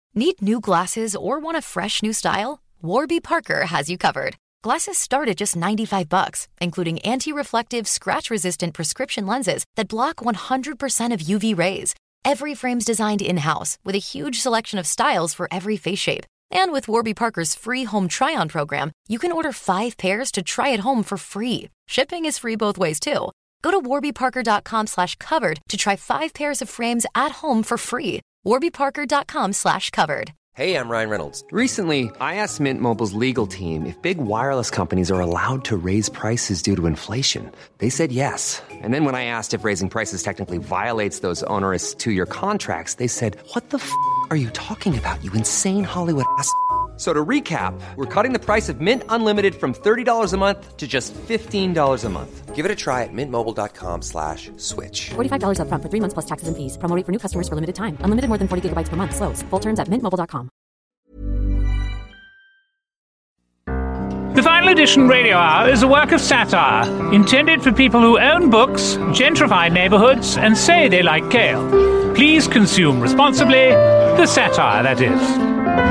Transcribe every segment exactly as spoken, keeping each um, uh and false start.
Need new glasses or want a fresh new style? Warby Parker has you covered. Glasses start at just ninety-five bucks, including anti-reflective, scratch-resistant prescription lenses that block one hundred percent of U V rays. Every frame's designed in-house with a huge selection of styles for every face shape. And with Warby Parker's free home try-on program, you can order five pairs to try at home for free. Shipping is free both ways, too. Go to warbyparker.com slash covered to try five pairs of frames at home for free. warbyparker.com slash covered. Hey, I'm Ryan Reynolds. Recently, I asked Mint Mobile's legal team if big wireless companies are allowed to raise prices due to inflation. They said yes. And then when I asked if raising prices technically violates those onerous two-year contracts, they said, what the f*** are you talking about, you insane Hollywood ass f- So to recap, we're cutting the price of Mint Unlimited from thirty dollars a month to just fifteen dollars a month. Give it a try at mintmobile.com slash switch. forty-five dollars up front for three months plus taxes and fees. Promo rate for new customers for limited time. Unlimited more than forty gigabytes per month. Slows full terms at mint mobile dot com. The Final Edition Radio Hour is a work of satire intended for people who own books, gentrify neighborhoods, and say they like kale. Please consume responsibly. The satire, that is.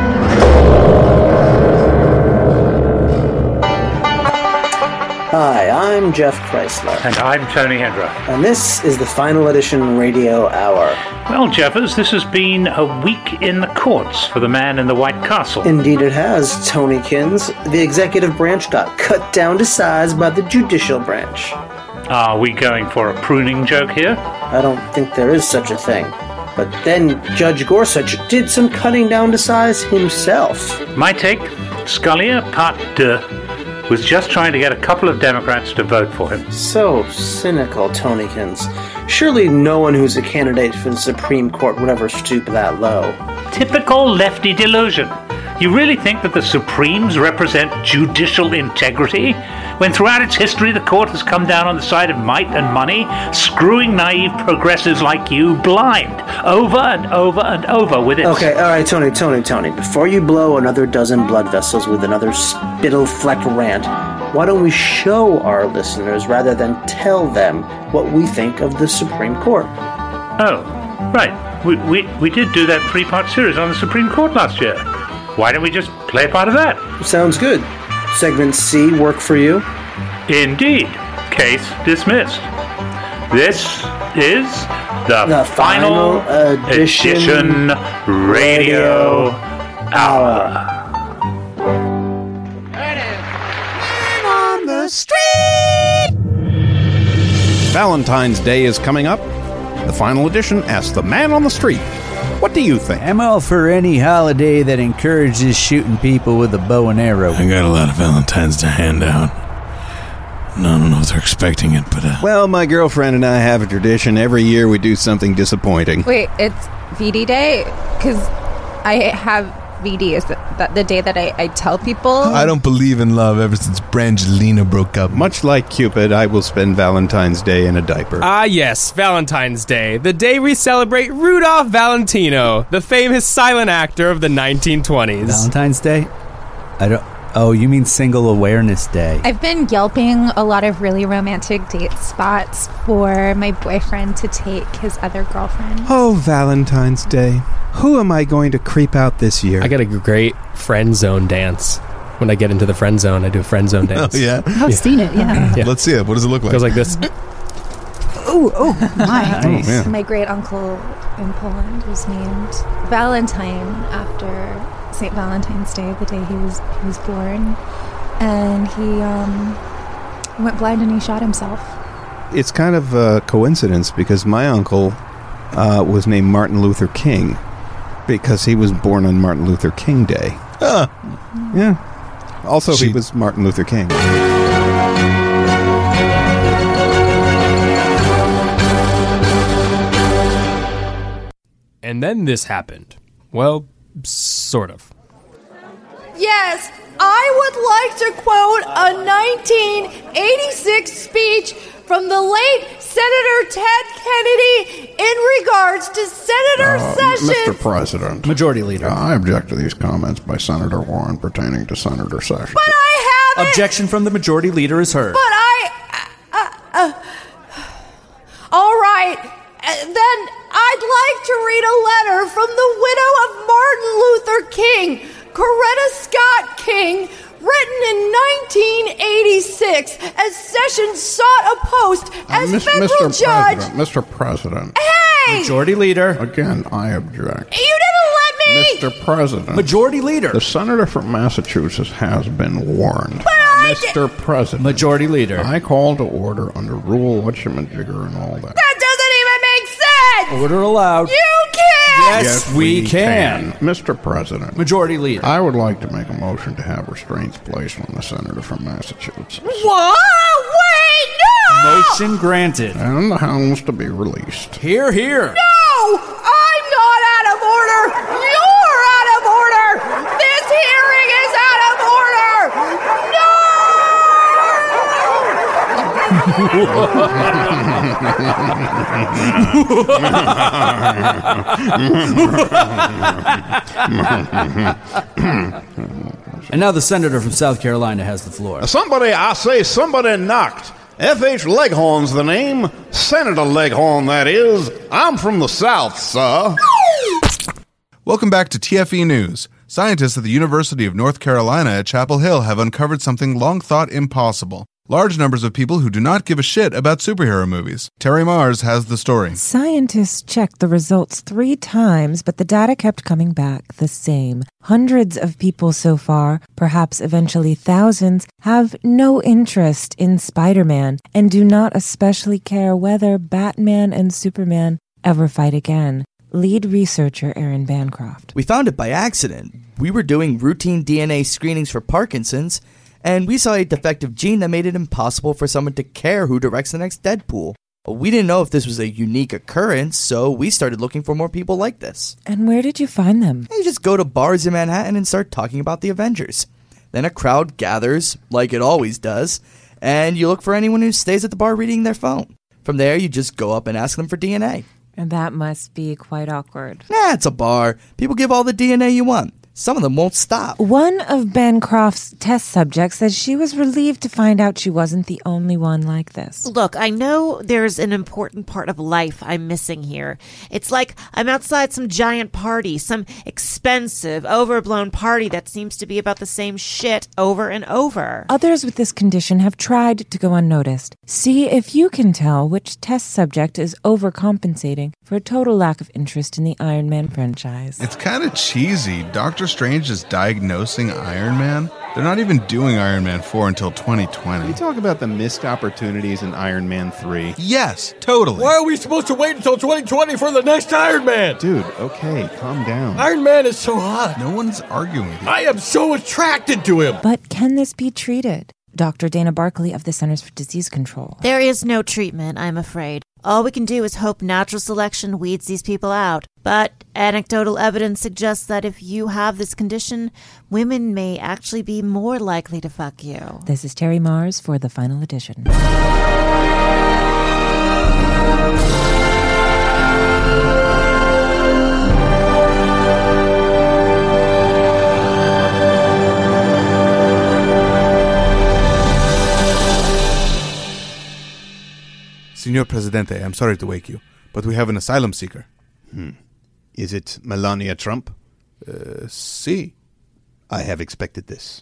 Hi, I'm Jeff Chrysler. And I'm Tony Hendra. And this is the Final Edition Radio Hour. Well, Jeffers, this has been a week in the courts for the man in the White Castle. Indeed it has, Tonykins. The executive branch got cut down to size by the judicial branch. Are we going for a pruning joke here? I don't think there is such a thing. But then Judge Gorsuch did some cutting down to size himself. My take, Scalia part deux was just trying to get a couple of Democrats to vote for him. So cynical, Tonykins. Surely no one who's a candidate for the Supreme Court would ever stoop that low. Typical lefty delusion. You really think that the Supremes represent judicial integrity, when throughout its history the court has come down on the side of might and money, screwing naive progressives like you blind, over and over and over with its... Okay, alright, Tony, Tony, Tony. Before you blow another dozen blood vessels with another spittle-flecked rant, why don't we show our listeners rather than tell them what we think of the Supreme Court? Oh, right. We, we, we did do that three-part series on the Supreme Court last year. Why don't we just play a part of that? Sounds good. Segment C work for you? Indeed. Case dismissed. This is the, the final, final edition, edition radio, radio hour. Man on the street! Valentine's Day is coming up. The final edition asks the man on the street, what do you think? I'm all for any holiday that encourages shooting people with a bow and arrow. I got a lot of Valentines to hand out. I don't know if they're expecting it, but... Uh... Well, my girlfriend and I have a tradition. Every year we do something disappointing. Wait, it's V D Day? Because I have V D. Is that, that the day that I, I tell people? I don't believe in love ever since Brangelina broke up. Much like Cupid, I will spend Valentine's Day in a diaper. Ah, yes, Valentine's Day. The day we celebrate Rudolph Valentino, the famous silent actor of the nineteen twenties. Valentine's Day? I don't... Oh, you mean Single Awareness Day. I've been Yelping a lot of really romantic date spots for my boyfriend to take his other girlfriend. Oh, Valentine's Day. Who am I going to creep out this year? I got a great friend zone dance. When I get into the friend zone, I do a friend zone dance. Oh, yeah? I've yeah. seen it, yeah. yeah. Let's see it. What does it look like? It goes like this. Oh, oh, my. Nice. My great uncle in Poland was named Valentine after Saint Valentine's Day, the day he was he was born, and he um, went blind and he shot himself. It's kind of a coincidence because my uncle uh, was named Martin Luther King because he was born on Martin Luther King Day. Huh. Yeah. Also, she- he was Martin Luther King. And then this happened. Well, sort of. Yes, I would like to quote a nineteen eighty-six speech from the late Senator Ted Kennedy in regards to Senator uh, Sessions. Mister President. Majority Leader. Uh, I object to these comments by Senator Warren pertaining to Senator Sessions. But I haven't. Objection from the Majority Leader is heard. But I... Uh, uh, all right. Uh, then I'd like to read a letter from the widow of Martin King, Coretta Scott King, written in nineteen eighty-six, as Sessions sought a post as Uh, Miss- federal Mister judge. President, Mister President. Hey! Majority Leader. Again, I object. You didn't let me! Mister President. Majority Leader. The senator from Massachusetts has been warned. But I Mister President. Majority Leader. I call to order under Rule Whatchamajigger and all that. That doesn't even make sense! Order allowed. You can't! Yes, we can. Mister President. Majority Leader. I would like to make a motion to have restraints placed on the senator from Massachusetts. What? Wait, no! Motion granted. And the hounds to be released. Here, here. No! I'm not out of order! You're out of order! This hearing is out of order! No! And now the senator from South Carolina has the floor. Somebody, I say, somebody knocked. F H Leghorn's the name. Senator Leghorn, that is. I'm from the South, sir. Welcome back to T F E News. Scientists at the University of North Carolina at Chapel Hill have uncovered something long thought impossible. Large numbers of people who do not give a shit about superhero movies. Terry Mars has the story. Scientists checked the results three times, but the data kept coming back the same. Hundreds of people so far, perhaps eventually thousands, have no interest in Spider-Man and do not especially care whether Batman and Superman ever fight again. Lead researcher Aaron Bancroft. We found it by accident. We were doing routine D N A screenings for Parkinson's, and we saw a defective gene that made it impossible for someone to care who directs the next Deadpool. We didn't know if this was a unique occurrence, so we started looking for more people like this. And where did you find them? You just go to bars in Manhattan and start talking about the Avengers. Then a crowd gathers, like it always does, and you look for anyone who stays at the bar reading their phone. From there, you just go up and ask them for D N A. And that must be quite awkward. Nah, it's a bar. People give all the D N A you want. Some of them won't stop. One of Bancroft's test subjects says she was relieved to find out she wasn't the only one like this. Look, I know there's an important part of life I'm missing here. It's like I'm outside some giant party, some expensive, overblown party that seems to be about the same shit over and over. Others with this condition have tried to go unnoticed. See if you can tell which test subject is overcompensating for a total lack of interest in the Iron Man franchise. It's kind of cheesy. Doctor Strange is diagnosing Iron Man. They're not even doing Iron Man four until twenty twenty. You talk about the missed opportunities in Iron Man three. Yes, totally. Why are we supposed to wait until twenty twenty for the next Iron Man? Dude, okay, calm down. Iron Man is so hot. No one's arguing with you. I am so attracted to him. But can this be treated? Doctor Dana Barkley of the Centers for Disease Control. There is no treatment, I'm afraid. All we can do is hope natural selection weeds these people out. But anecdotal evidence suggests that if you have this condition, women may actually be more likely to fuck you. This is Terry Mars for the final edition. Senor Presidente, I'm sorry to wake you, but we have an asylum seeker. Hmm. Is it Melania Trump? Uh, si. I have expected this.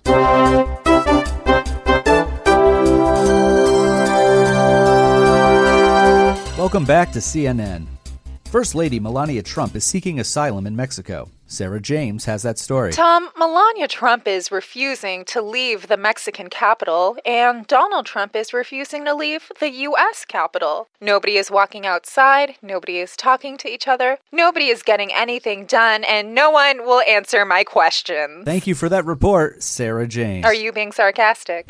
Welcome back to C N N. First Lady Melania Trump is seeking asylum in Mexico. Sarah James has that story. Tom, Melania Trump is refusing to leave the Mexican capital, and Donald Trump is refusing to leave the U S capital. Nobody is walking outside, nobody is talking to each other, nobody is getting anything done, and no one will answer my questions. Thank you for that report, Sarah James. Are you being sarcastic?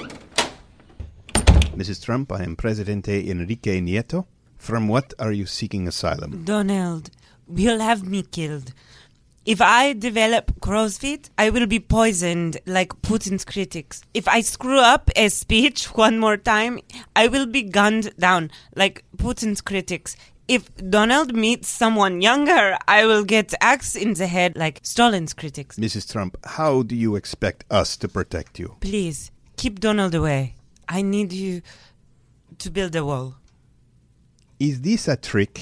Missus Trump, I am Presidente Enrique Nieto. From what are you seeking asylum? Donald, will have me killed. If I develop crow's feet, I will be poisoned like Putin's critics. If I screw up a speech one more time, I will be gunned down like Putin's critics. If Donald meets someone younger, I will get axed in the head like Stalin's critics. Missus Trump, how do you expect us to protect you? Please, keep Donald away. I need you to build a wall. Is this a trick?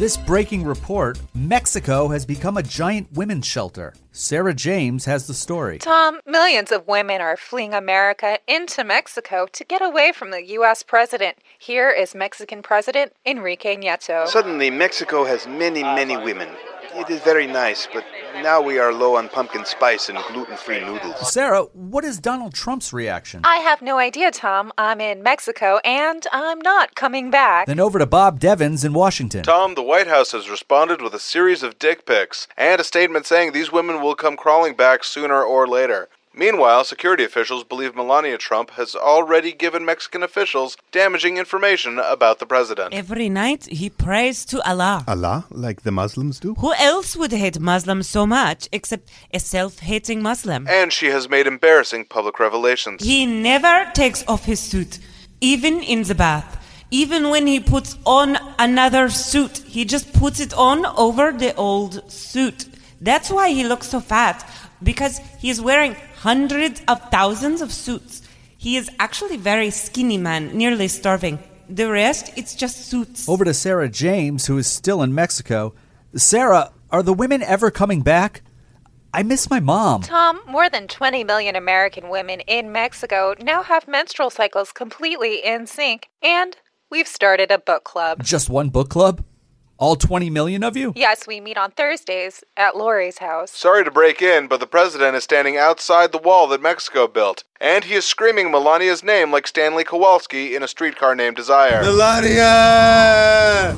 This breaking report, Mexico has become a giant women's shelter. Sarah James has the story. Tom, millions of women are fleeing America into Mexico to get away from the U S president. Here is Mexican President Enrique Nieto. Suddenly, Mexico has many, many women. It is very nice, but now we are low on pumpkin spice and gluten-free noodles. Sarah, what is Donald Trump's reaction? I have no idea, Tom. I'm in Mexico, and I'm not coming back. Then over to Bob Devins in Washington. Tom, the White House has responded with a series of dick pics and a statement saying these women will come crawling back sooner or later. Meanwhile, security officials believe Melania Trump has already given Mexican officials damaging information about the president. Every night he prays to Allah. Allah, like the Muslims do? Who else would hate Muslims so much except a self-hating Muslim? And she has made embarrassing public revelations. He never takes off his suit, even in the bath. Even when he puts on another suit, he just puts it on over the old suit. That's why he looks so fat, because he is wearing hundreds of thousands of suits. He is actually a very skinny man, nearly starving. The rest, it's just suits. Over to Sarah James, who is still in Mexico. Sarah, are the women ever coming back? I miss my mom. Tom, more than twenty million American women in Mexico now have menstrual cycles completely in sync, and we've started a book club. Just one book club? All twenty million of you? Yes, we meet on Thursdays at Lori's house. Sorry to break in, but the president is standing outside the wall that Mexico built, and he is screaming Melania's name like Stanley Kowalski in A Streetcar Named Desire. Melania!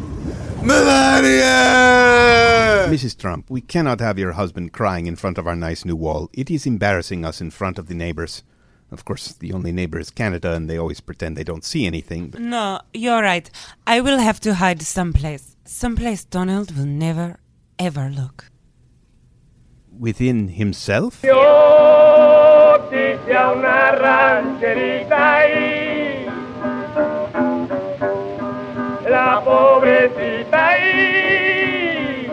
Melania! Missus Trump, we cannot have your husband crying in front of our nice new wall. It is embarrassing us in front of the neighbors. Of course, the only neighbor is Canada, and they always pretend they don't see anything. But no, you're right. I will have to hide someplace. Someplace Donald will never, ever look. Within himself? La pobrecita ahí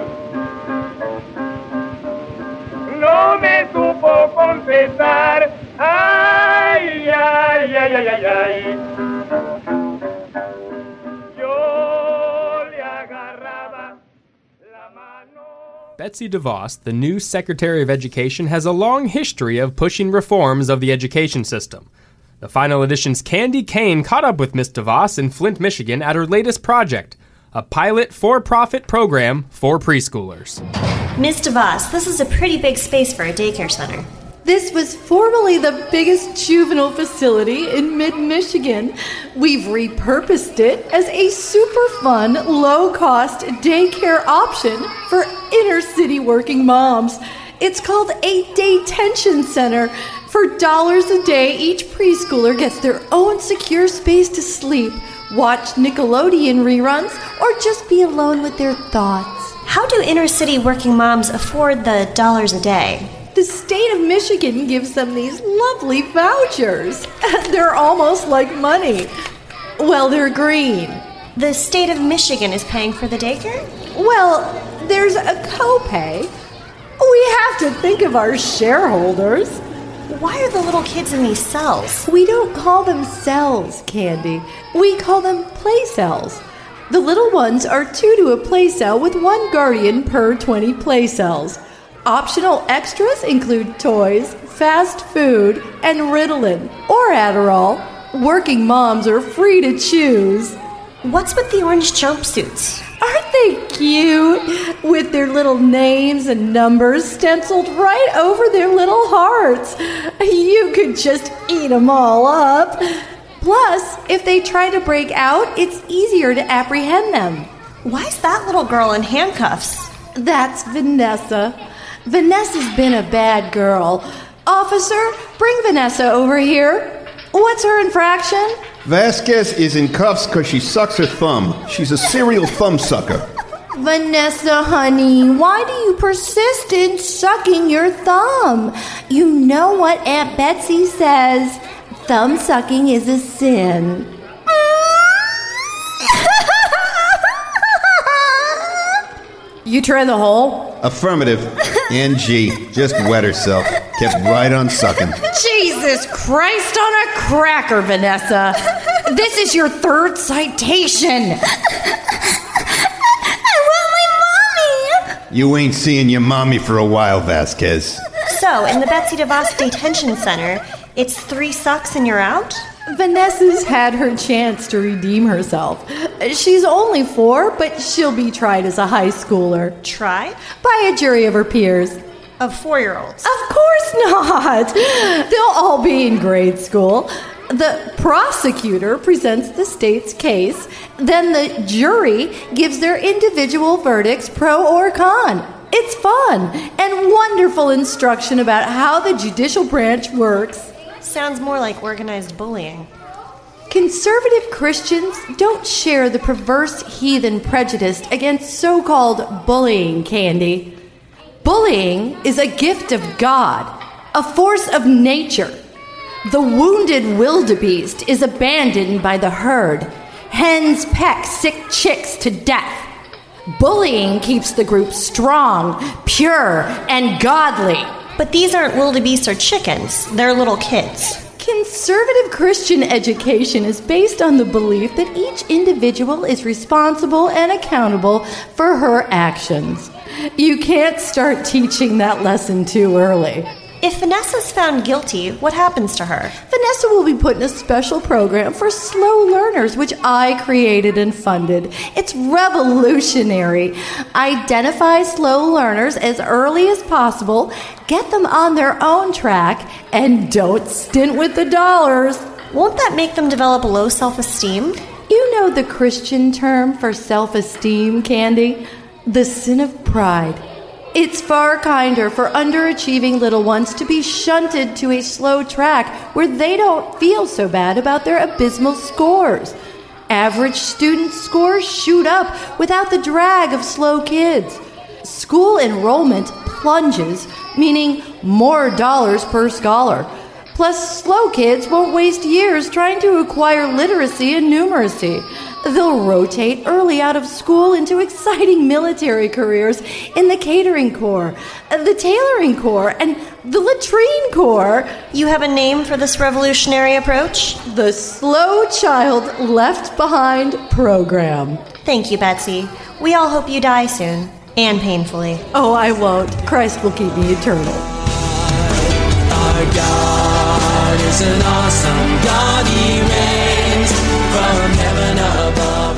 no me supo confesar. Ay, ay, ay, ay, ay, ay. Yo le agarraba la mano. Betsy DeVos, the new Secretary of Education, has a long history of pushing reforms of the education system. The Final Edition's Candy Kane caught up with Miss DeVos in Flint, Michigan at her latest project, a pilot for-profit program for preschoolers. Miss DeVos, this is a pretty big space for a daycare center. This was formerly the biggest juvenile facility in mid-Michigan. We've repurposed it as a super fun, low-cost daycare option for inner-city working moms. It's called a Daytention Center. For dollars a day, each preschooler gets their own secure space to sleep, watch Nickelodeon reruns, or just be alone with their thoughts. How do inner-city working moms afford the dollars a day? The state of Michigan gives them these lovely vouchers. They're almost like money. Well, they're green. The state of Michigan is paying for the daycare? Well, there's a copay. We have to think of our shareholders. Why are the little kids in these cells? We don't call them cells, Candy. We call them play cells. The little ones are two to a play cell with one guardian per twenty play cells. Optional extras include toys, fast food, and Ritalin or Adderall. Working moms are free to choose. What's with the orange jumpsuits? Aren't they cute? With their little names and numbers stenciled right over their little hearts. You could just eat them all up. Plus, if they try to break out, it's easier to apprehend them. Why's that little girl in handcuffs? That's Vanessa. Vanessa's been a bad girl. Officer, bring Vanessa over here. What's her infraction? Vasquez is in cuffs because she sucks her thumb. She's a serial thumb sucker. Vanessa, honey, why do you persist in sucking your thumb? You know what Aunt Betsy says. Thumb sucking is a sin. You try the hole? Affirmative. N G. Just wet herself. Kept right on sucking. Jesus Christ on a cracker, Vanessa. This is your third citation. You ain't seeing your mommy for a while, Vasquez. So, in the Betsy DeVos Detention Center, it's three sucks and you're out? Vanessa's had her chance to redeem herself. She's only four, but she'll be tried as a high schooler. Tried? By a jury of her peers. Of four-year-olds? Of course not! They'll all be in grade school. The prosecutor presents the state's case, then the jury gives their individual verdicts pro or con. It's fun and wonderful instruction about how the judicial branch works. Sounds more like organized bullying. Conservative Christians don't share the perverse heathen prejudice against so-called bullying, Candy. Bullying is a gift of God, a force of nature. The wounded wildebeest is abandoned by the herd. Hens peck sick chicks to death. Bullying keeps the group strong, pure, and godly. But these aren't wildebeests or chickens. They're little kids. Conservative Christian education is based on the belief that each individual is responsible and accountable for her actions. You can't start teaching that lesson too early. If Vanessa's found guilty, what happens to her? Vanessa will be put in a special program for slow learners, which I created and funded. It's revolutionary. Identify slow learners as early as possible, get them on their own track, and don't stint with the dollars. Won't that make them develop low self-esteem? You know the Christian term for self-esteem, Candy? The sin of pride. It's far kinder for underachieving little ones to be shunted to a slow track where they don't feel so bad about their abysmal scores. Average student scores shoot up without the drag of slow kids. School enrollment plunges, meaning more dollars per scholar. Plus, slow kids won't waste years trying to acquire literacy and numeracy. They'll rotate early out of school into exciting military careers in the catering corps, the tailoring corps, and the latrine corps. You have a name for this revolutionary approach? The Slow Child Left Behind Program. Thank you, Betsy. We all hope you die soon, and painfully. Oh, I won't. Christ will keep me eternal. Our God is an awesome God. He reigns from heaven above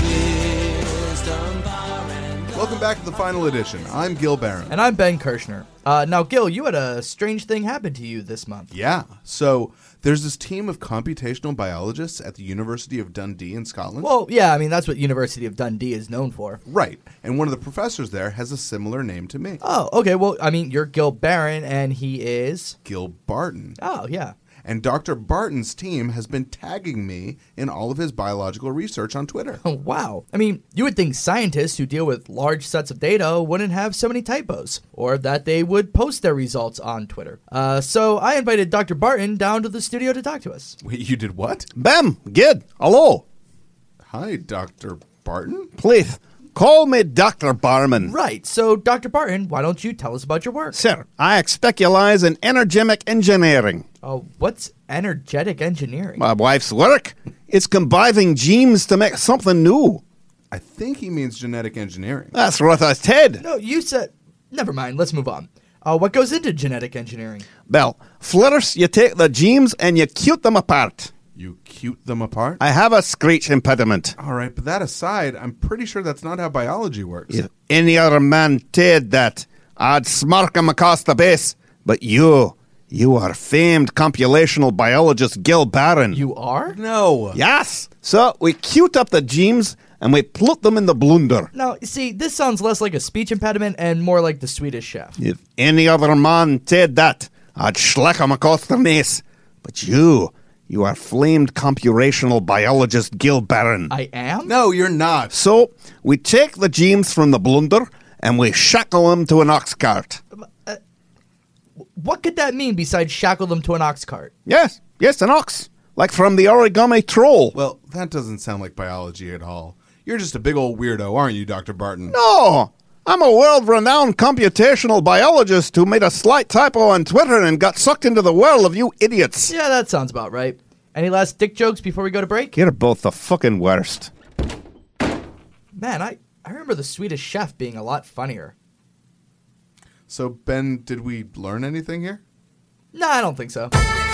with wisdom, power, and Welcome back to the final edition. I'm Gil Barron. And I'm Ben Kirshner. Uh, now, Gil, you had a strange thing happen to you this month. Yeah. So there's this team of computational biologists at the University of Dundee in Scotland. Well, yeah, I mean, that's what University of Dundee is known for. Right. And one of the professors there has a similar name to me. Oh, okay. Well, I mean, you're Gil Barron, and he is? Gil Barton. Oh, yeah. And Doctor Barton's team has been tagging me in all of his biological research on Twitter. Oh, wow. I mean, you would think scientists who deal with large sets of data wouldn't have so many typos, or that they would post their results on Twitter. Uh, so I invited Doctor Barton down to the studio to talk to us. Wait, you did what? Bam, good. Hello. Hi, Doctor Barton. Please, call me Doctor Barman. Right. So, Doctor Barton, why don't you tell us about your work? Sir, I specialize in energemic engineering. Oh, what's energetic engineering? My wife's work. It's combining genes to make something new. I think he means genetic engineering. That's what I said. No, you said... Never mind, let's move on. Uh, what goes into genetic engineering? Well, first you take the genes and you cute them apart. You cute them apart? I have a screech impediment. All right, but that aside, I'm pretty sure that's not how biology works. If any other man did that, I'd smirk him across the base. But you... You are famed computational biologist Gil Barron. You are? No. Yes. So we cute up the genes and we put them in the blender. Now, see, this sounds less like a speech impediment and more like the Swedish Chef. If any other man did that, I'd slack him across the face. But you, you are famed computational biologist Gil Barron. I am? No, you're not. So we take the genes from the blender and we shackle them to an ox cart. Uh, What could that mean besides shackle them to an ox cart? Yes, yes, an ox. Like from the origami troll. Well, that doesn't sound like biology at all. You're just a big old weirdo, aren't you, Doctor Barton? No, I'm a world-renowned computational biologist who made a slight typo on Twitter and got sucked into the world of you idiots. Yeah, that sounds about right. Any last dick jokes before we go to break? You're both the fucking worst. Man, I, I remember the Swedish Chef being a lot funnier. So, Ben, did we learn anything here? No, I don't think so.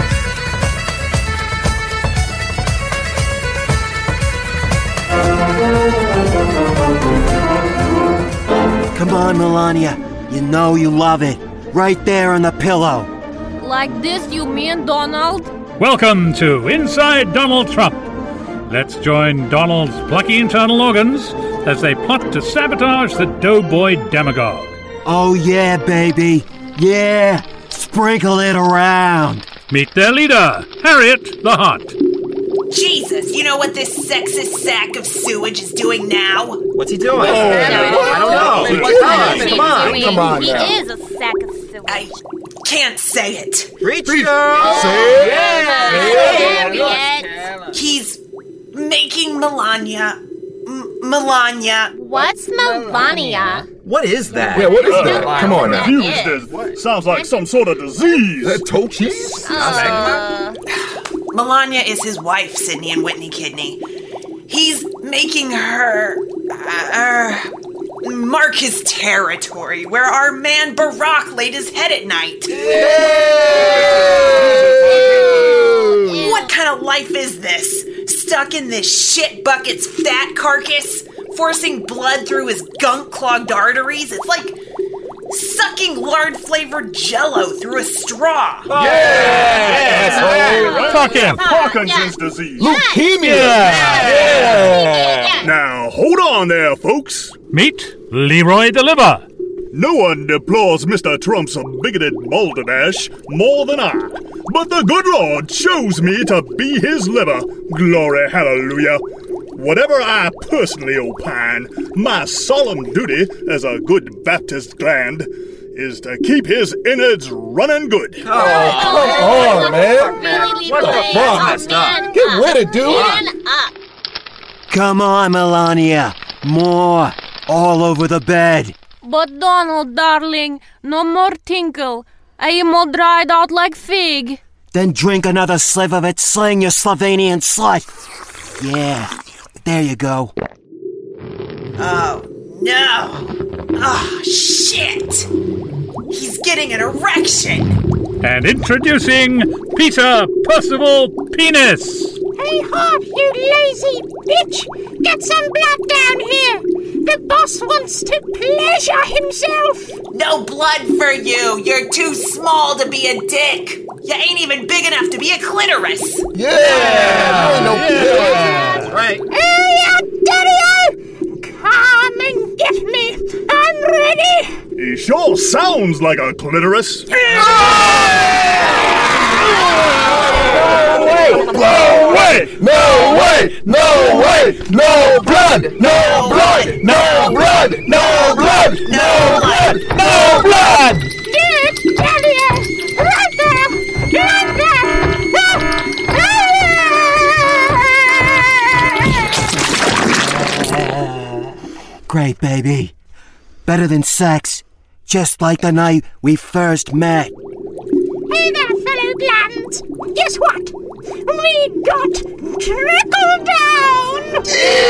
Come on, Melania. You know you love it. Right there on the pillow. Like this, you mean, Donald? Welcome to Inside Donald Trump. Let's join Donald's plucky internal organs as they plot to sabotage the doughboy demagogue. Oh, yeah, baby. Yeah. Sprinkle it around. Meet their leader, Harriet the Hunt. Jesus, you know what this sexist sack of sewage is doing now? What's he doing? Oh, I don't know. Come on, come on, come on. He now. is a sack of sewage. I can't say it. Preach, girl. Say it. Yeah. Yeah. He's making Melania. M- Melania. What's Melania? What is that? Yeah, what is that? Come on now. Confused. Sounds like some sort of disease. That toe cheese? Uh, Melania is his wife, Sydney and Whitney Kidney. He's making her uh, mark his territory where our man Barack laid his head at night. Yay! What kind of life is this? Stuck in this shit bucket's fat carcass, forcing blood through his gunk-clogged arteries? It's like sucking lard-flavored Jell-O through a straw. Yeah! yeah. Fuck him. Parkinson's disease. Leukemia. Yeah. Now, hold on there, folks. Meet Leroy Deliver. No one deplores Mister Trump's bigoted balderdash more than I. But the good Lord chose me to be his liver. Glory hallelujah. Whatever I personally opine, my solemn duty as a good Baptist gland is to keep his innards running good. Oh, come on, man. What the fuck? Get with it, dude. Come on, Melania. More. All over the bed. But Donald, darling, no more tinkle. I am all dried out like fig. Then drink another sliver of it, sling, you Slovenian slut. Yeah, there you go. Oh, no. Oh, shit. He's getting an erection. And introducing Peter Percival Penis. Hey, Hop, you lazy bitch! Get some blood down here! The boss wants to pleasure himself! No blood for you! You're too small to be a dick! You ain't even big enough to be a clitoris! Yeah! yeah. No yeah. That's right. Hey, Daddy-o! Come and get me! I'm ready! He sure sounds like a clitoris. No way! No way! No way! No way! No blood! No blood! No blood! No blood! No blood! No blood! Dude, Daddy-o! Right there! Right there! Great, baby. Better than sex. Just like the night we first met. Hey there, fellow glands. Guess what? We got trickle down!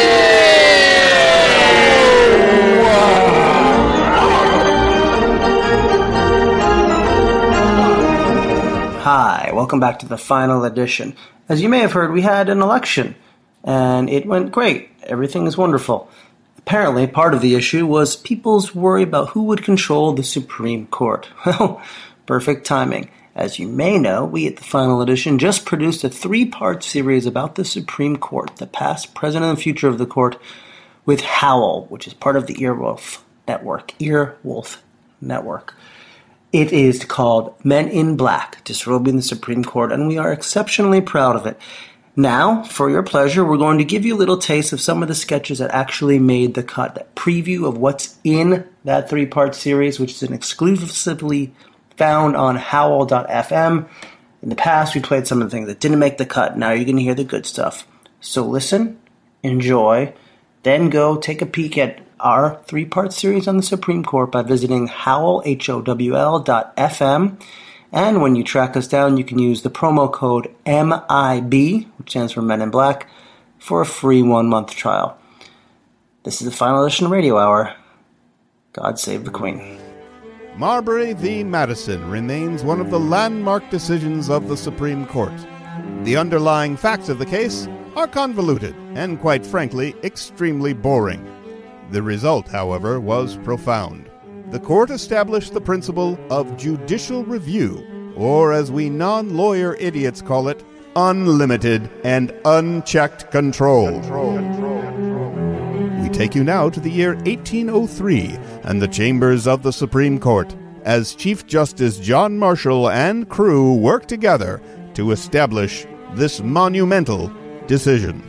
Hi, welcome back to the final edition. As you may have heard, we had an election, and it went great. Everything is wonderful. Apparently, part of the issue was people's worry about who would control the Supreme Court. Well, perfect timing. As you may know, we at the final edition just produced a three-part series about the Supreme Court, the past, present, and future of the court, with Howl, which is part of the Earwolf Network. Earwolf Network. It is called Men in Black, Disrobing the Supreme Court, and we are exceptionally proud of it. Now, for your pleasure, we're going to give you a little taste of some of the sketches that actually made the cut, that preview of what's in that three-part series, which is an exclusively found on howl dot f m. In the past, we played some of the things that didn't make the cut. Now you're going to hear the good stuff. So listen, enjoy, then go take a peek at our three-part series on the Supreme Court by visiting howl, H O W L dot f m. And when you track us down, you can use the promo code M I B, which stands for Men in Black, for a free one-month trial. This is the Final Edition Radio Hour. God save the Queen. Marbury v. Madison remains one of the landmark decisions of the Supreme Court. The underlying facts of the case are convoluted and, quite frankly, extremely boring. The result, however, was profound. The court established the principle of judicial review, or as we non-lawyer idiots call it, unlimited and unchecked control. control, control, control. We take you now to the year eighteen oh three and the chambers of the Supreme Court, as Chief Justice John Marshall and crew work together to establish this monumental decision.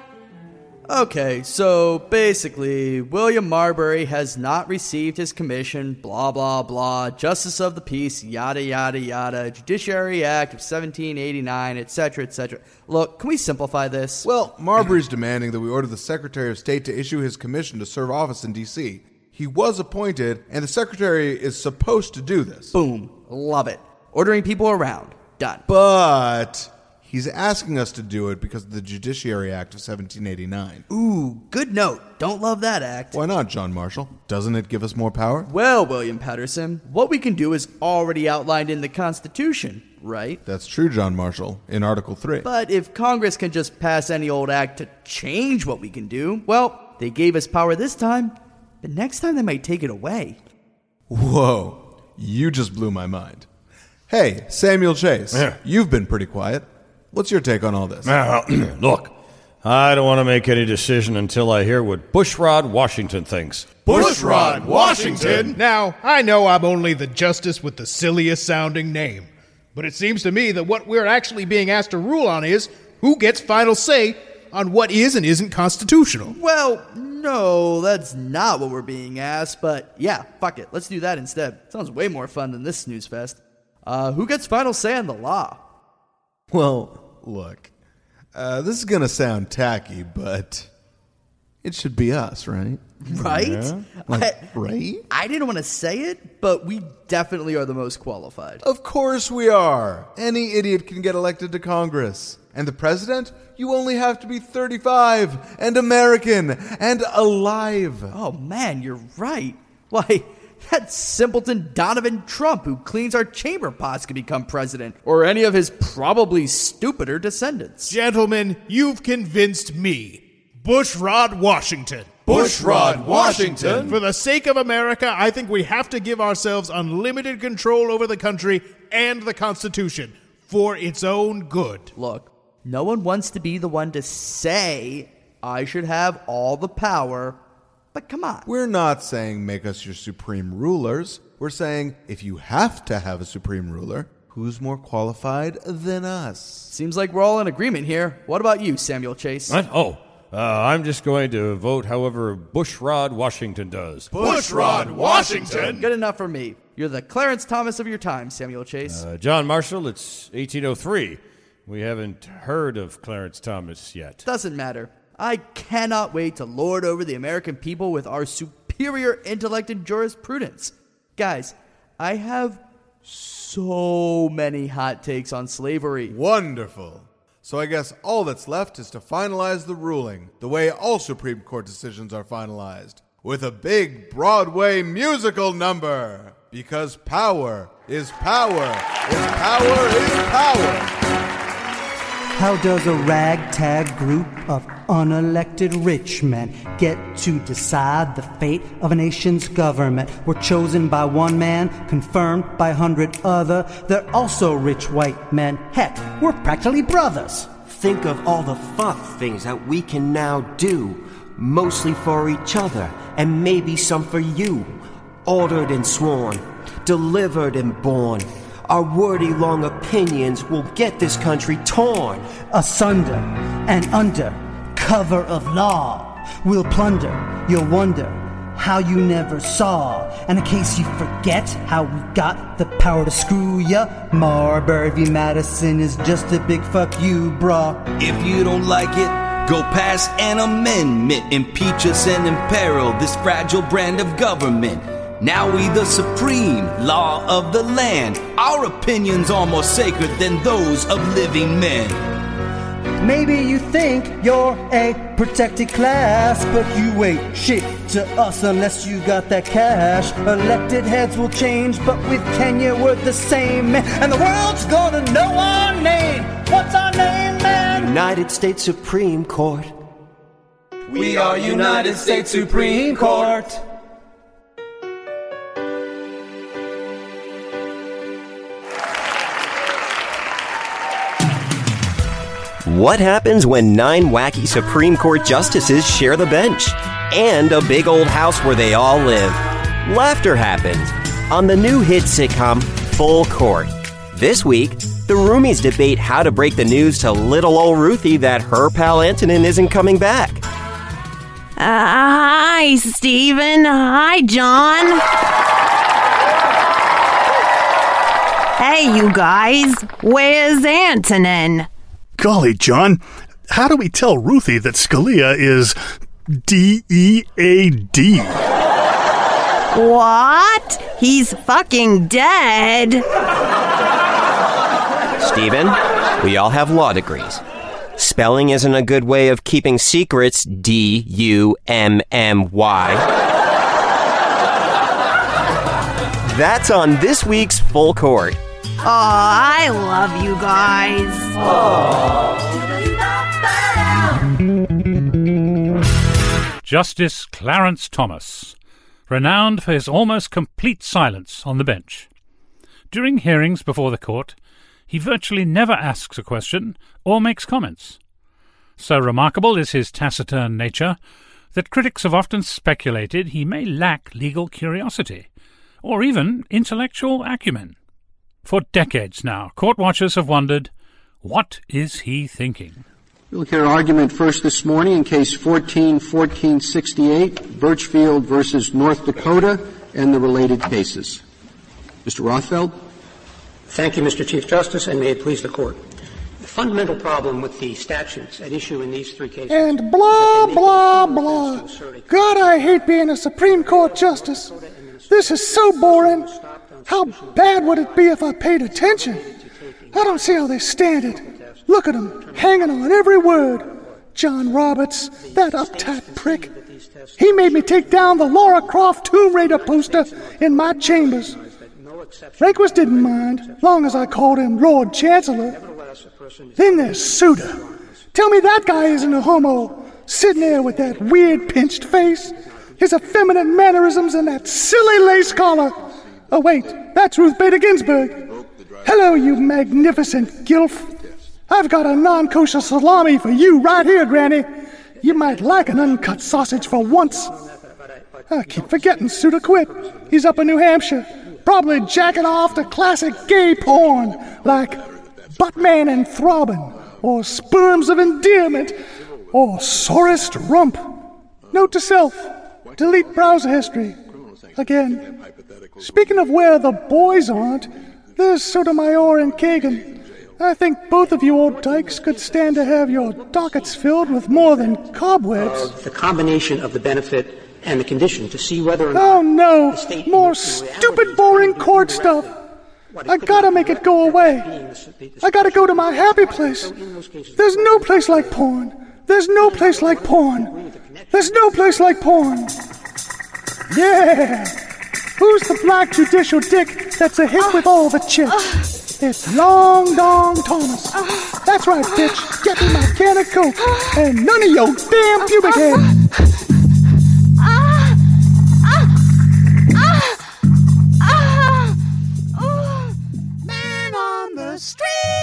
Okay, so basically, William Marbury has not received his commission, blah, blah, blah, Justice of the Peace, yada, yada, yada, Judiciary Act of seventeen eighty-nine, et cetera, et cetera. Look, can we simplify this? Well, Marbury's demanding that we order the Secretary of State to issue his commission to serve office in D C He was appointed, and the Secretary is supposed to do this. Boom. Love it. Ordering people around. Done. But he's asking us to do it because of the Judiciary Act of seventeen eighty-nine. Ooh, good note. Don't love that act. Why not, John Marshall? Doesn't it give us more power? Well, William Patterson, what we can do is already outlined in the Constitution, right? That's true, John Marshall, in Article three. But if Congress can just pass any old act to change what we can do, well, they gave us power this time, but next time they might take it away. Whoa, you just blew my mind. Hey, Samuel Chase, Yeah. You've been pretty quiet. What's your take on all this? Now, look, I don't want to make any decision until I hear what Bushrod Washington thinks. Bushrod Washington? Now, I know I'm only the justice with the silliest sounding name, but it seems to me that what we're actually being asked to rule on is who gets final say on what is and isn't constitutional. Well, no, that's not what we're being asked, but yeah, fuck it. Let's do that instead. Sounds way more fun than this snooze fest. Uh, who gets final say on the law? Well, look, uh, this is going to sound tacky, but it should be us, right? Right? Yeah. Like, I, right? I didn't want to say it, but we definitely are the most qualified. Of course we are. Any idiot can get elected to Congress. And the president? You only have to be thirty-five and American and alive. Oh, man, you're right. Why, that simpleton Donovan Trump who cleans our chamber pots could become president, or any of his probably stupider descendants. Gentlemen, you've convinced me. Bushrod Washington. Bushrod Washington? For the sake of America, I think we have to give ourselves unlimited control over the country and the Constitution for its own good. Look, no one wants to be the one to say I should have all the power, but come on. We're not saying make us your supreme rulers. We're saying if you have to have a supreme ruler, who's more qualified than us? Seems like we're all in agreement here. What about you, Samuel Chase? What? Oh, uh, I'm just going to vote however Bushrod Washington does. Bushrod Washington? Good enough for me. You're the Clarence Thomas of your time, Samuel Chase. Uh, John Marshall, it's eighteen oh three. We haven't heard of Clarence Thomas yet. Doesn't matter. I cannot wait to lord over the American people with our superior intellect and jurisprudence. Guys, I have so many hot takes on slavery. Wonderful. So I guess all that's left is to finalize the ruling, the way all Supreme Court decisions are finalized, with a big Broadway musical number. Because power is power, is power is power. How does a ragtag group of unelected rich men get to decide the fate of a nation's government? We're chosen by one man, confirmed by a hundred other. They're also rich white men. Heck, we're practically brothers. Think of all the fuck things that we can now do, mostly for each other, and maybe some for you. Ordered and sworn, delivered and born. Our wordy long opinions will get this country torn asunder and under cover of law. We'll plunder, you'll wonder how you never saw. And in case you forget how we got the power to screw ya, Marbury v. Madison is just a big fuck you, brah. If you don't like it, go pass an amendment. Impeach us and imperil this fragile brand of government. Now we the supreme law of the land. Our opinions are more sacred than those of living men. Maybe you think you're a protected class, but you ain't shit to us unless you got that cash. Elected heads will change, but with Kenya we're the same, man. And the world's gonna know our name. What's our name, man? United States Supreme Court. We are United States Supreme Court. What happens when nine wacky Supreme Court justices share the bench and a big old house where they all live? Laughter happens on the new hit sitcom Full Court. This week, the roomies debate how to break the news to little old Ruthie that her pal Antonin isn't coming back. Uh, hi, Stephen. Hi, John. Hey, you guys. Where's Antonin? Golly, John, how do we tell Ruthie that Scalia is D E A D? What? He's fucking dead. Stephen, we all have law degrees. Spelling isn't a good way of keeping secrets, D U M M Y. That's on this week's Full Court. Oh, I love you guys. Justice Clarence Thomas, renowned for his almost complete silence on the bench. During hearings before the court, he virtually never asks a question or makes comments. So remarkable is his taciturn nature that critics have often speculated he may lack legal curiosity or even intellectual acumen. For decades now, court watchers have wondered, what is he thinking? We'll hear argument first this morning in Case fourteen fourteen sixty-eight, Birchfield versus North Dakota, and the related cases. Mister Rothfeld? Thank you, Mister Chief Justice, and may it please the Court. The fundamental problem with the statutes at issue in these three cases... And blah, blah, blah. God, I hate being a Supreme Court justice. This is so boring. How bad would it be if I paid attention? I don't see how they stand it. Look at them, hanging on every word. John Roberts, that uptight prick. He made me take down the Laura Croft Tomb Raider poster in my chambers. Rehnquist didn't mind, long as I called him Lord Chancellor. Then there's Souter. Tell me that guy isn't a homo, sitting there with that weird pinched face, his effeminate mannerisms, and that silly lace collar. Oh, wait, that's Ruth Bader Ginsburg. Hello, you magnificent gilf. I've got a non-kosher salami for you right here, Granny. You might like an uncut sausage for once. I keep forgetting Souter quit. He's up in New Hampshire, probably jacking off to classic gay porn, like Buttman and Throbbing, or Sperms of Endearment, or Sorest Rump. Note to self, delete browser history. Again. Speaking of where the boys aren't, there's Sotomayor and Kagan. I think both of you old dykes could stand to have your dockets filled with more than cobwebs. The combination of the benefit and the condition to see whether or not... Oh no, more stupid boring court stuff. I gotta make it go away. I gotta go to my happy place. There's no place like porn. There's no place like porn. There's no place like porn. Yeah! Who's the black judicial dick that's a hit with all the chicks? It's Long Dong Thomas. That's right, bitch. Get me my can of Coke and none of your damn pubic hair. Man on the street.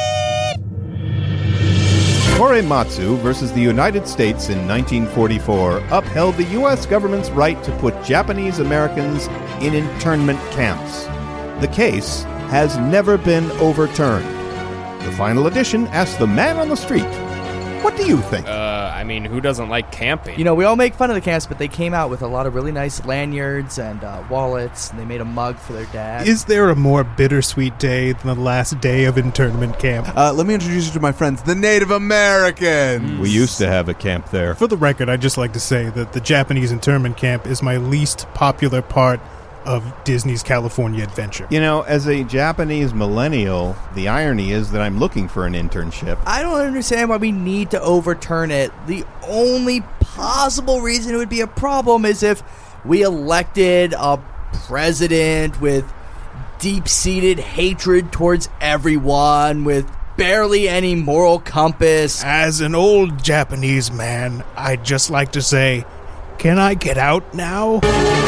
Korematsu versus the United States in nineteen forty-four upheld the U S government's right to put Japanese Americans in internment camps. The case has never been overturned. The final edition asks the man on the street, what do you think? Uh, I mean, who doesn't like camping? You know, we all make fun of the camps, but they came out with a lot of really nice lanyards and uh, wallets, and they made a mug for their dad. Is there a more bittersweet day than the last day of internment camp? Uh, let me introduce you to my friends, the Native Americans. We used to have a camp there. For the record, I'd just like to say that the Japanese internment camp is my least popular part of Disney's California Adventure. You know, as a Japanese millennial, the irony is that I'm looking for an internship. I don't understand why we need to overturn it. The only possible reason it would be a problem is if we elected a president with deep-seated hatred towards everyone, with barely any moral compass. As an old Japanese man, I'd just like to say, can I get out now?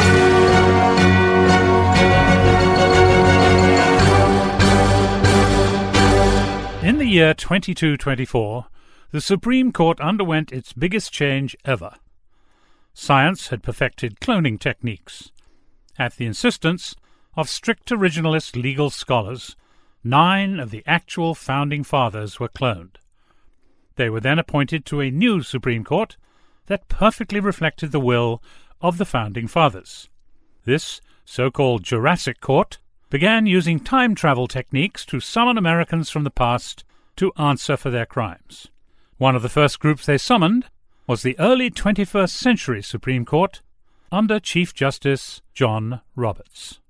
In the year twenty-two twenty-four, the Supreme Court underwent its biggest change ever. Science had perfected cloning techniques. At the insistence of strict originalist legal scholars, nine of the actual Founding Fathers were cloned. They were then appointed to a new Supreme Court that perfectly reflected the will of the Founding Fathers. This so-called Jurassic Court began using time travel techniques to summon Americans from the past to answer for their crimes. One of the first groups they summoned was the early twenty-first century Supreme Court under Chief Justice John Roberts.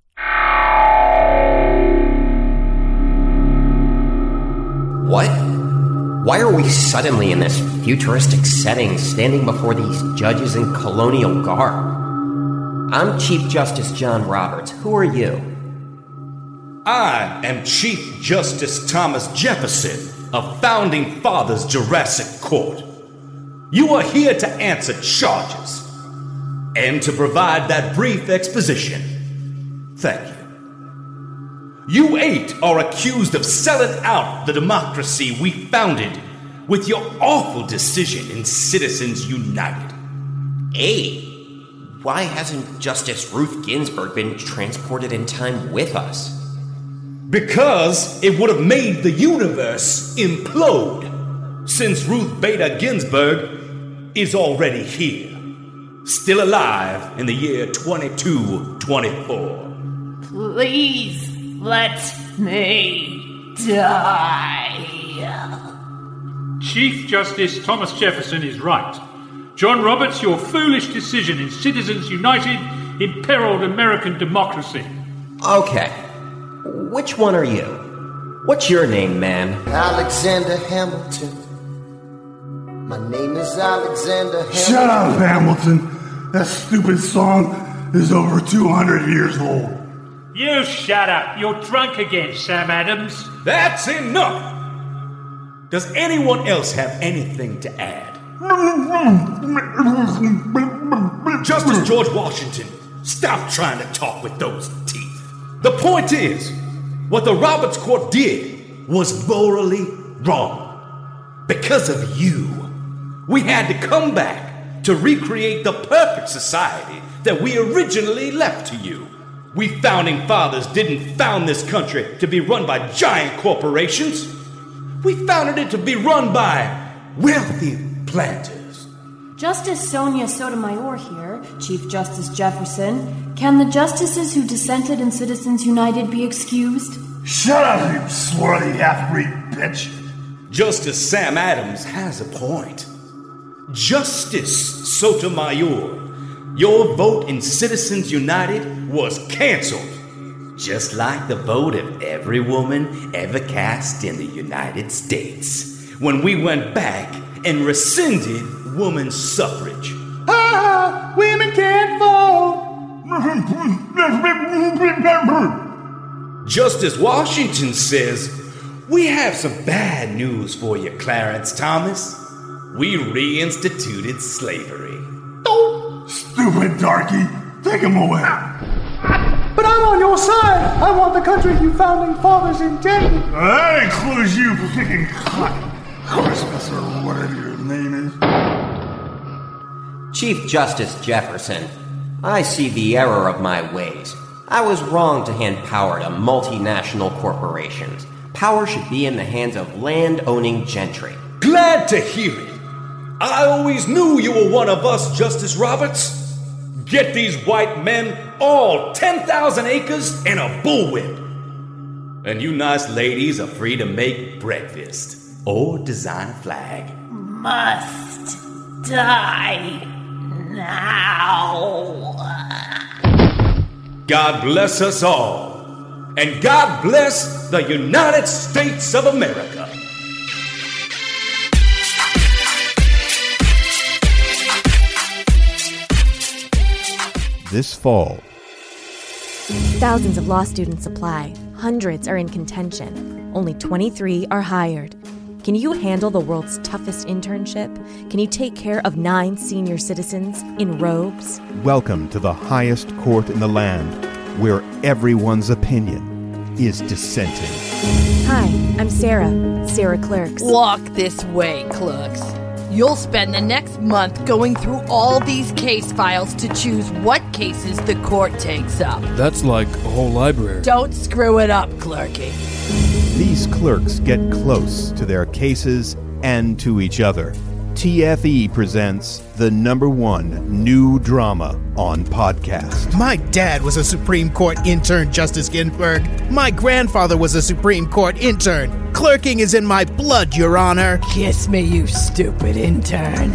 What? Why are we suddenly in this futuristic setting standing before these judges in colonial garb? I'm Chief Justice John Roberts. Who are you? I am Chief Justice Thomas Jefferson of Founding Fathers Jurassic Court. You are here to answer charges and to provide that brief exposition. Thank you. You eight are accused of selling out the democracy we founded with your awful decision in Citizens United. Hey, why hasn't Justice Ruth Ginsburg been transported in time with us? Because it would have made the universe implode, since Ruth Bader Ginsburg is already here, still alive in the year twenty-two twenty-four. Please let me die. Chief Justice Thomas Jefferson is right. John Roberts, your foolish decision in Citizens United imperiled American democracy. Okay. Which one are you? What's your name, man? Alexander Hamilton. My name is Alexander Hamilton. Shut up, Hamilton. That stupid song is over two hundred years old. You shut up. You're drunk again, Sam Adams. That's enough! Does anyone else have anything to add? Justice George Washington, stop trying to talk with those teeth. The point is, what the Roberts Court did was morally wrong. Because of you, we had to come back to recreate the perfect society that we originally left to you. We Founding Fathers didn't found this country to be run by giant corporations. We founded it to be run by wealthy planters. Justice Sonia Sotomayor here, Chief Justice Jefferson. Can the justices who dissented in Citizens United be excused? Shut up, you swarthy half-breed bitch. Justice Sam Adams has a point. Justice Sotomayor, your vote in Citizens United was canceled. Just like the vote of every woman ever cast in the United States when we went back and rescinded women's suffrage. Ah, women can't vote. Justice Washington says, we have some bad news for you, Clarence Thomas. We reinstituted slavery. Oh, stupid darky. Take him away. But I'm on your side. I want the country you Founding Fathers intended. That includes you picking Christmas or whatever your name is. Chief Justice Jefferson, I see the error of my ways. I was wrong to hand power to multinational corporations. Power should be in the hands of land-owning gentry. Glad to hear it. I always knew you were one of us, Justice Roberts. Get these white men all ten thousand acres and a bullwhip. And you nice ladies are free to make breakfast or design a flag. Must die now. God bless us all. And God bless the United States of America. This fall, thousands of law students apply. Hundreds are in contention. Only twenty-three are hired. Can you handle the world's toughest internship? Can you take care of nine senior citizens in robes? welcome to the highest court in the land, where everyone's opinion is dissenting. Hi, I'm Sarah, Sarah Clerks. Walk this way, Clerks. You'll spend the next month going through all these case files to choose what cases the court takes up. That's like a whole library. Don't screw it up, Clerky. These clerks get close to their cases and to each other. T F E presents the number one new drama on podcast. My dad was a Supreme Court intern, Justice Ginsburg. My grandfather was a Supreme Court intern. Clerking is in my blood, Your Honor. Kiss me, you stupid intern.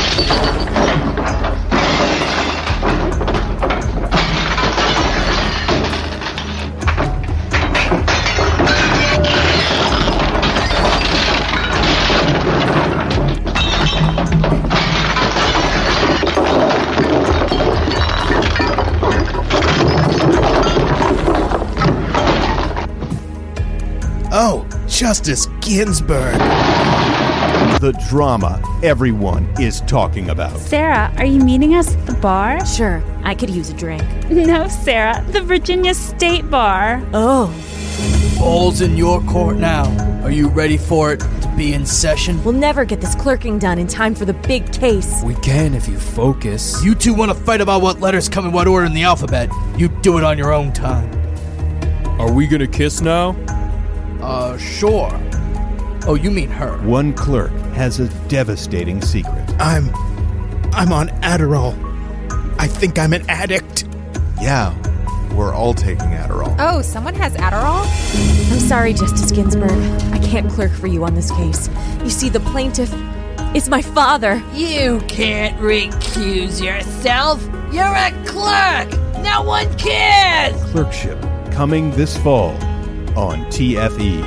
Oh, Justice Ginsburg. The drama everyone is talking about. Sarah, are you meeting us at the bar? Sure, I could use a drink. No, Sarah, the Virginia State Bar. Oh. Ball's in your court now. Are you ready for it to be in session? We'll never get this clerking done in time for the big case. We can if you focus. You two want to fight about what letters come in what order in the alphabet. You do it on your own time. Are we gonna kiss now? Uh, sure. Oh, you mean her. One clerk has a devastating secret. I'm... I'm on Adderall. I think I'm an addict. Yeah, we're all taking Adderall. Oh, someone has Adderall? I'm sorry, Justice Ginsburg. I can't clerk for you on this case. You see, the plaintiff is my father. You can't recuse yourself. You're a clerk. No one cares. Clerkship, coming this fall on T F E.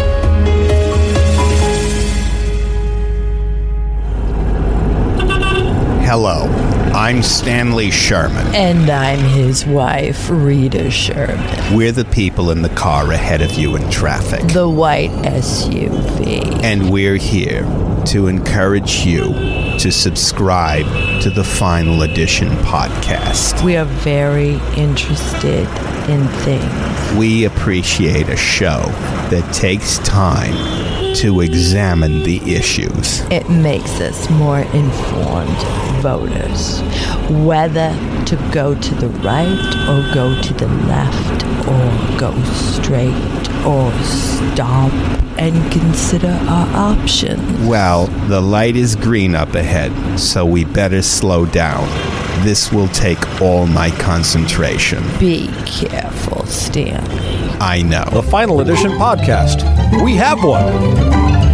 Hello, I'm Stanley Sherman. And I'm his wife, Rita Sherman. We're the people in the car ahead of you in traffic. The white S U V. And we're here to encourage you to subscribe to the Final Edition podcast. We are very interested in things. We appreciate a show that takes time to examine the issues. It makes us more informed voters. Whether to go to the right or go to the left or go straight or stop and consider our options. Well, the light is green up ahead, so we better slow down. This will take all my concentration. Be careful, Stanley. I know. The Final Edition podcast. We have one.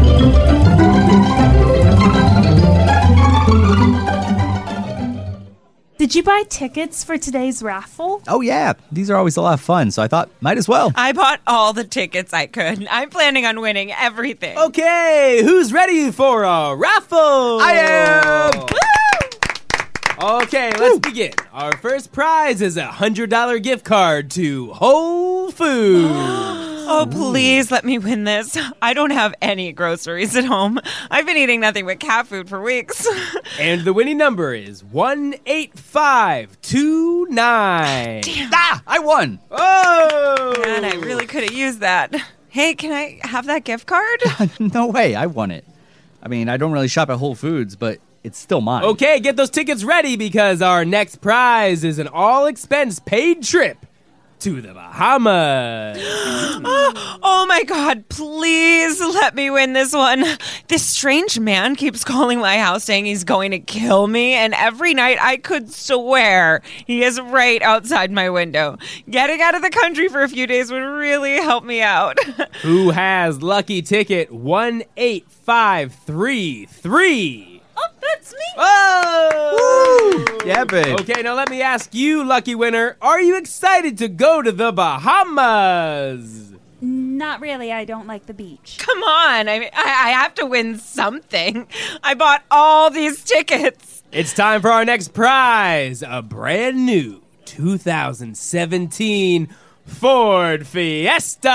Did you buy tickets for today's raffle? Oh, yeah. These are always a lot of fun, so I thought might as well. I bought all the tickets I could. I'm planning on winning everything. Okay, who's ready for a raffle? I am! Woo! Okay, let's begin. Our first prize is a one hundred dollars gift card to Whole Foods. Oh, please let me win this. I don't have any groceries at home. I've been eating nothing but cat food for weeks. And the winning number is one eight five two nine. Damn. Ah, I won. Oh! Man, I really could have used that. Hey, can I have that gift card? No way, I won it. I mean, I don't really shop at Whole Foods, but it's still mine. Okay, get those tickets ready because our next prize is an all-expense paid trip to the Bahamas. oh, oh my God, please let me win this one. This strange man keeps calling my house saying he's going to kill me, and every night I could swear he is right outside my window. Getting out of the country for a few days would really help me out. Who has lucky ticket one eight five three three? Oh, that's me. Oh! Woo! Yeah, babe. Okay, now let me ask you, lucky winner, are you excited to go to the Bahamas? Not really. I don't like the beach. Come on. I, I I have to win something. I bought all these tickets. It's time for our next prize, a brand new two thousand seventeen Ford Fiesta.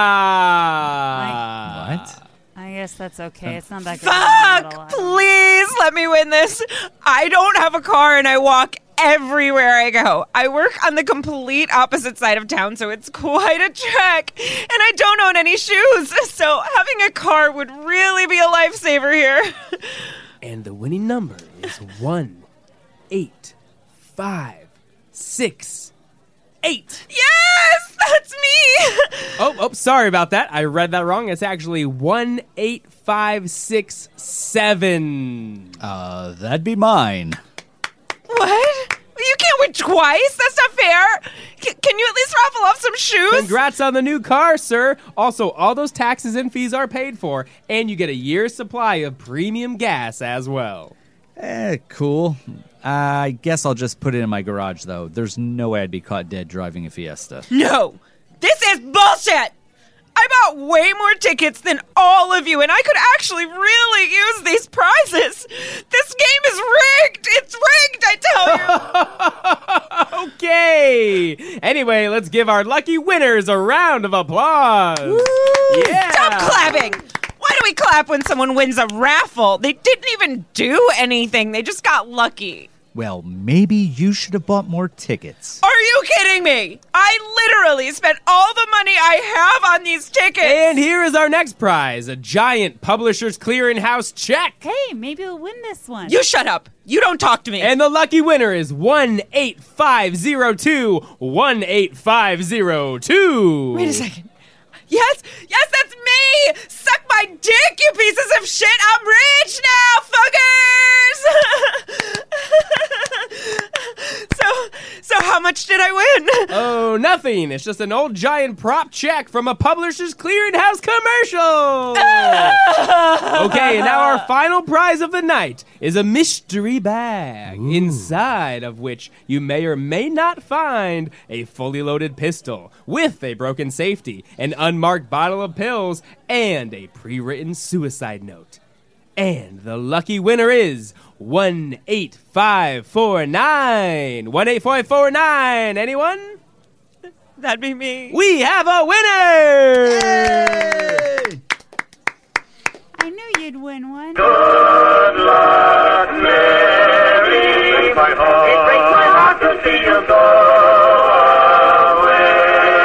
I, What? I guess that's okay. It's not that good. Fuck! Please let me win this. I don't have a car and I walk everywhere I go. I work on the complete opposite side of town, so it's quite a trek. And I don't own any shoes, so having a car would really be a lifesaver here. And the winning number is one, eight, five, six, eight. Yes, that's me. Oh, oh, sorry about that. I read that wrong. It's actually one, eight, five, six, seven. Uh, that'd be mine. What? You can't win twice? That's not fair. C- can you at least raffle off some shoes? Congrats on the new car, sir. Also, all those taxes and fees are paid for, and you get a year's supply of premium gas as well. Eh, cool. I guess I'll just put it in my garage, though. There's no way I'd be caught dead driving a Fiesta. No, this is bullshit. I bought way more tickets than all of you, and I could actually really use these prizes. This game is rigged. It's rigged, I tell you. Okay. Anyway, let's give our lucky winners a round of applause. Woo! Yeah. Stop clapping. Why do we clap when someone wins a raffle? They didn't even do anything. They just got lucky. Well, maybe you should have bought more tickets. Are you kidding me? I literally spent all the money I have on these tickets. And here is our next prize, a giant Publishers Clearinghouse check. Hey, maybe we'll win this one. You shut up. You don't talk to me. And the lucky winner is one eight five zero two, one eight five zero two. Wait a second. Yes, yes, that's me! Suck my dick, you pieces of shit! I'm rich now, fuckers! so, so how much did I win? Oh, nothing. It's just an old giant prop check from a Publishers Clearinghouse commercial. Okay, and now our final prize of the night is a mystery bag, Ooh. Inside of which you may or may not find a fully loaded pistol with a broken safety, an unmarked bottle of pills, and a pre-written suicide note. And the lucky winner is one eight five four nine. one eight five four nine. Anyone? That'd be me. We have a winner! Yay! I knew you'd win one. Good luck, Mary. It breaks my heart. It breaks my heart to see you go away.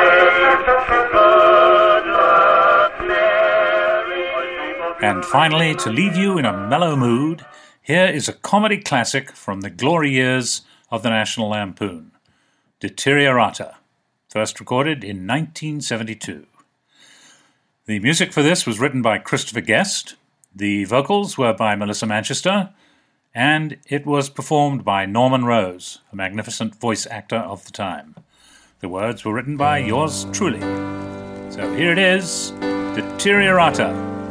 Good luck, Mary. And finally, to leave you in a mellow mood, here is a comedy classic from the glory years of the National Lampoon, Deteriorata, first recorded in nineteen seventy-two. The music for this was written by Christopher Guest, the vocals were by Melissa Manchester, and it was performed by Norman Rose, a magnificent voice actor of the time. The words were written by yours truly. So here it is, Deteriorata.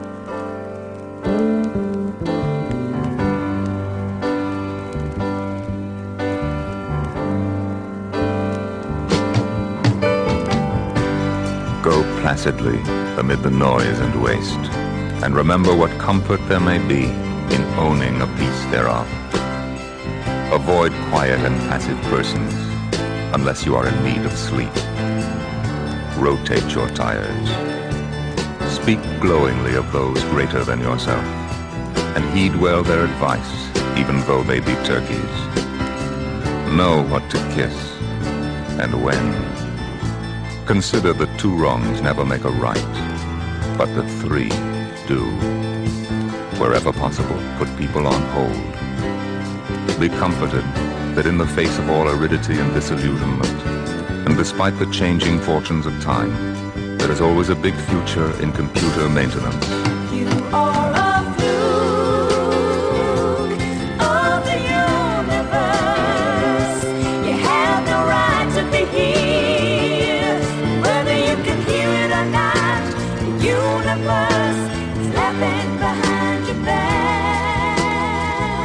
Go placidly amid the noise and waste, and remember what comfort there may be in owning a piece thereof. Avoid quiet and passive persons, unless you are in need of sleep. Rotate your tires. Speak glowingly of those greater than yourself, and heed well their advice, even though they be turkeys. Know what to kiss, and when. Consider that two wrongs never make a right, but that three do. Wherever possible, put people on hold. Be comforted that in the face of all aridity and disillusionment, and despite the changing fortunes of time, there is always a big future in computer maintenance. You are a fluke of the universe. You have no right to be here. Whether you can hear it or not, the universe is laughing behind your back.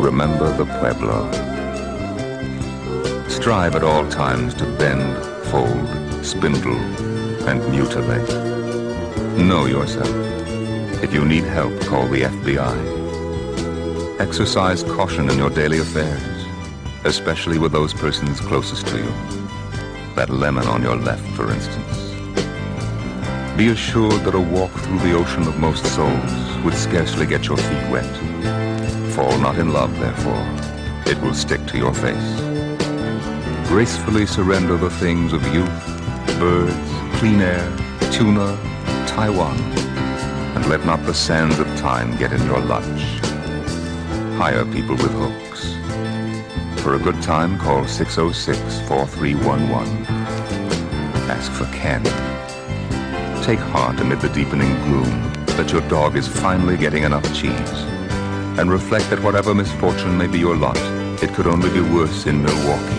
remember the Pueblo. Strive at all times to bend, fold, spindle, and mutilate. Know yourself. If you need help, call the F B I. Exercise caution in your daily affairs, especially with those persons closest to you. That lemon on your left, for instance. Be assured that a walk through the ocean of most souls would scarcely get your feet wet. Fall not in love, therefore. It will stick to your face. Gracefully surrender the things of youth, birds, clean air, tuna, Taiwan, and let not the sands of time get in your lunch. Hire people with hooks. For a good time, call six oh six, four three one one. Ask for Ken. Take heart amid the deepening gloom that your dog is finally getting enough cheese, and reflect that whatever misfortune may be your lot, it could only be worse in Milwaukee.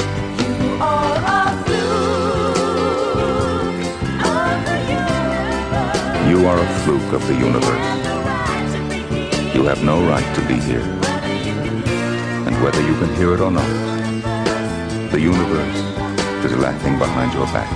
You are a fluke of the universe. You have no right to be here. And whether you can hear it or not, the universe is laughing behind your back.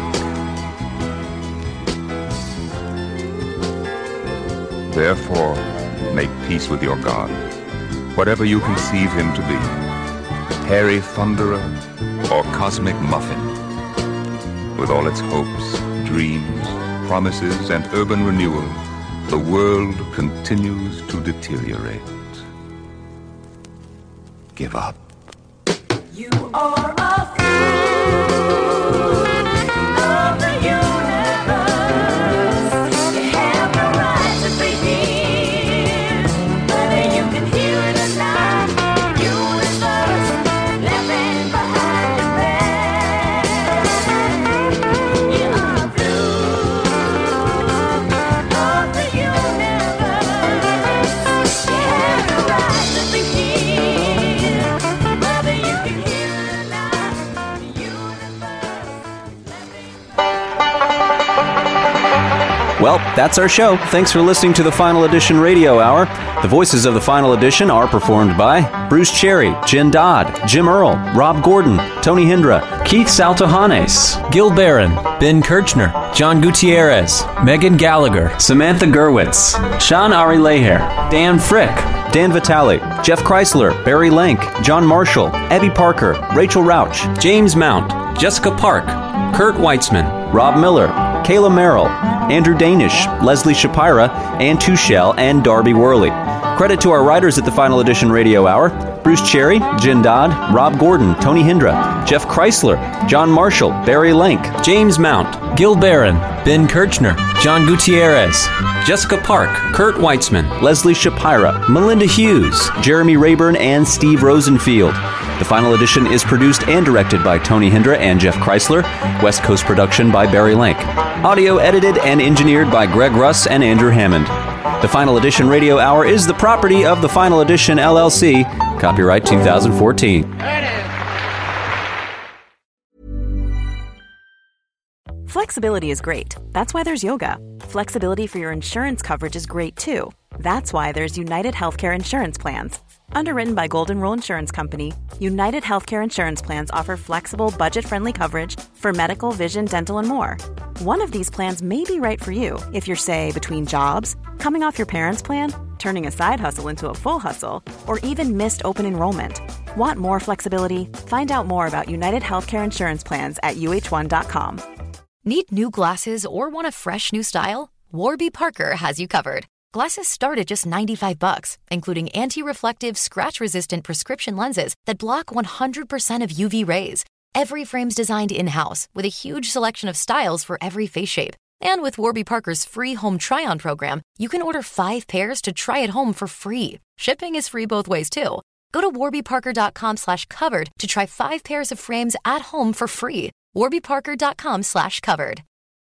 Therefore, make peace with your God, whatever you conceive him to be, hairy thunderer or cosmic muffin. With all its hopes, dreams, promises, and urban renewal, the world continues to deteriorate. Give up. You are a fool of the universe. You have no right to be here, whether you can hear it or not. Universe, laughing behind your back. You are a fool of the universe. You have no right to be here, whether you can hear it or not. Well, that's our show. Thanks for listening to the Final Edition Radio Hour. The voices of the Final Edition are performed by Bruce Cherry, Jen Dodd, Jim Earl, Rob Gordon, Tony Hindra, Keith Saltohanes, Gil Barron, Ben Kirchner, John Gutierrez, Megan Gallagher, Samantha Gerwitz, Sean Ari Leher, Dan Frick, Dan Vitale, Jeff Chrysler, Barry Lank, John Marshall, Abby Parker, Rachel Rauch, James Mount, Jessica Park, Kurt Weitzman, Rob Miller, Kayla Merrill, Andrew Danish, Leslie Shapira, Ann Tuchel, and Darby Worley. Credit to our writers at the Final Edition Radio Hour: Bruce Cherry, Jen Dodd, Rob Gordon, Tony Hindra, Jeff Chrysler, John Marshall, Barry Lank, James Mount, Gil Barron, Ben Kirchner, John Gutierrez, Jessica Park, Kurt Weitzman, Leslie Shapira, Melinda Hughes, Jeremy Rayburn, and Steve Rosenfield. The Final Edition is produced and directed by Tony Hindra and Jeff Chrysler. West Coast production by Barry Lank. Audio edited and engineered by Greg Russ and Andrew Hammond. The Final Edition Radio Hour is the property of the Final Edition L L C. Copyright two thousand fourteen. Flexibility is great. That's why there's yoga. Flexibility for your insurance coverage is great too. That's why there's United Healthcare Insurance Plans. Underwritten by Golden Rule Insurance Company, United Healthcare Insurance Plans offer flexible, budget-friendly coverage for medical, vision, dental, and more. One of these plans may be right for you if you're, say, between jobs, coming off your parents' plan, turning a side hustle into a full hustle, or even missed open enrollment. Want more flexibility? Find out more about United Healthcare Insurance Plans at U H one dot com. Need new glasses or want a fresh new style? Warby Parker has you covered. Glasses start at just ninety-five bucks, including anti-reflective, scratch-resistant prescription lenses that block one hundred percent of U V rays. Every frame's designed in-house with a huge selection of styles for every face shape. And with Warby Parker's free home try-on program, you can order five pairs to try at home for free. Shipping is free both ways, too. Go to warbyparker.com slash covered to try five pairs of frames at home for free. warbyparker.com slash covered.